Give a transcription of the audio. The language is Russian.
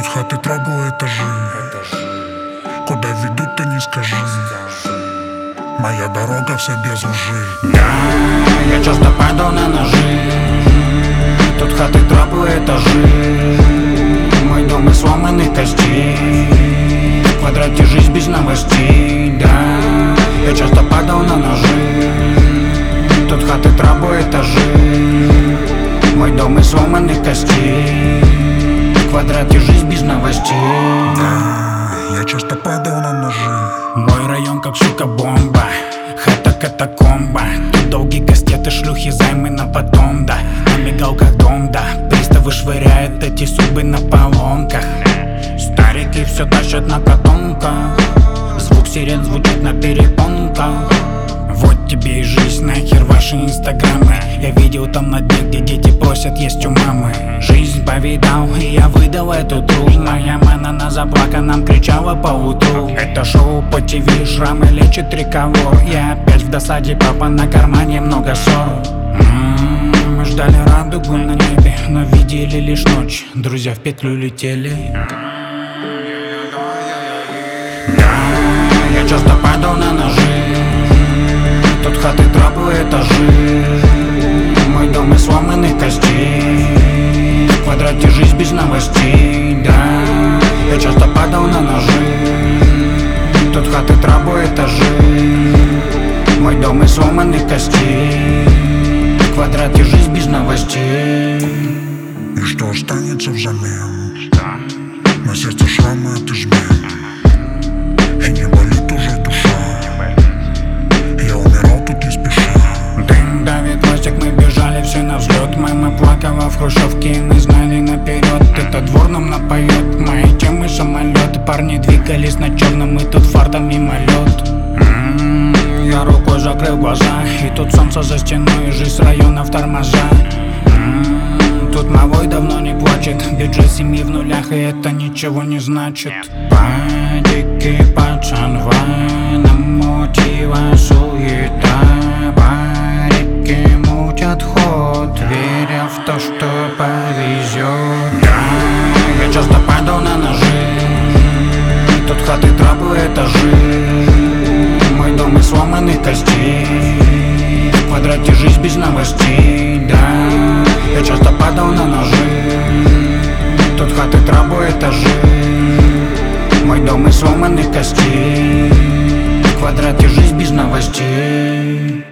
Тут хаты, трабы, этажи. Куда ведут, ты не скажи. Моя дорога вся без лжи. Да, я часто падал на ножи. Тут хаты, трапы, этажи. Мой дом из сломанных костей. В квадрате жизнь без новостей. Да, я часто падал на ножи. Тут хаты, трапы, этажи. Мой дом из сломанных костей. В квадрате жизнь без новостей. Да, я часто падал на ножи. Мой район как, сука, бомба. Хата катакомба. Тут долгие кастеты, шлюхи, займы на потом, да. На мигалках дом, да. Приставы швыряют эти судьбы на поломках. Старики все тащат на катонках. Звук сирен звучит на перепонках. Вот тебе и жизнь, нахер ваши инстаграмы. Я видел там на дне, где дети просят есть у мамы. Жизнь повидал, и я выдал эту труд. Моя мана на заплаканном кричала по утру. Это шоу по ТВ, шрамы лечит триколор. Я опять в досаде, папа на кармане много ссор. Мы ждали радугу на небе, но видели лишь ночь. Друзья в петлю летели. Да, я часто падал на ножи. Тут хаты, трапы, этажи. Мой дом из сломанных костей. В квадрате жизнь без новостей. Да, я часто падал на ножи. Тут хаты, трапы, этажи. Мой дом из сломанных костей. В квадрате жизнь без новостей. И что останется взамен? На сердце шрамы от измен. И не болит уже душа. Я умирал тут не спеша. Дым давит пластик, мы бежали все на взлет. Мама плакала в хрущевке, мы знали наперед. Этот двор нам напоет, мои темы самолет. Парни двигались на черном, и тут фартом мимолет. Я рукой закрыл глаза, и тут солнце за стеной, и жизнь районов тормоза. Тут малой давно не плачет, бюджет семьи в нулях, и это ничего не значит. Падики, пацан, на мотива суета. Парики мутят ход, веря в то, что повезет. Да, я часто падал на ножи. Тут хаты, трапы, этажи. Мой дом из сломанных костей. В квадрате жизнь без новостей. Да, я часто падал на ножи. Тут хаты, трапы, этажи. Мой дом из сломанных костей. В квадрате жизнь без новостей.